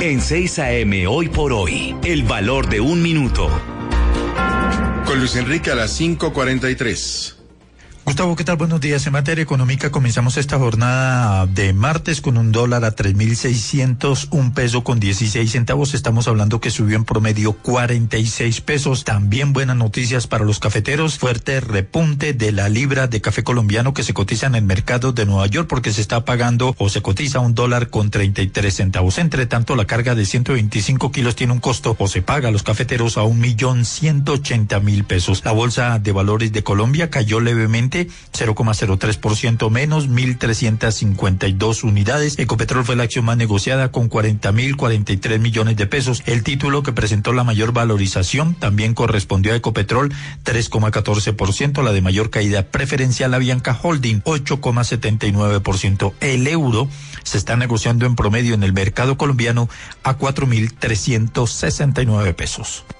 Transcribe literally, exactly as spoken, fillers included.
En seis A M Hoy por Hoy, el valor de un minuto. Con Luis Enrique a las cinco cuarenta y tres. Gustavo, ¿qué tal? Buenos días. En materia económica comenzamos esta jornada de martes con un dólar a tres mil seiscientos un peso con dieciséis centavos. Estamos hablando que subió en promedio cuarenta y seis pesos. También buenas noticias para los cafeteros. Fuerte repunte de la libra de café colombiano que se cotiza en el mercado de Nueva York porque se está pagando o se cotiza un dólar con treinta y tres centavos. Entre tanto, la carga de ciento veinticinco kilos tiene un costo o se paga a los cafeteros a un millón ciento ochenta mil pesos. La bolsa de valores de Colombia cayó levemente cero coma cero tres por ciento menos, mil trescientas cincuenta y dos unidades. Ecopetrol fue la acción más negociada con cuarenta mil cuarenta y tres millones de pesos. El título que presentó la mayor valorización también correspondió a Ecopetrol, tres coma catorce por ciento. La de mayor caída preferencial a Bianca Holding, ocho coma setenta y nueve por ciento. El euro se está negociando en promedio en el mercado colombiano a cuatro mil trescientos sesenta y nueve pesos.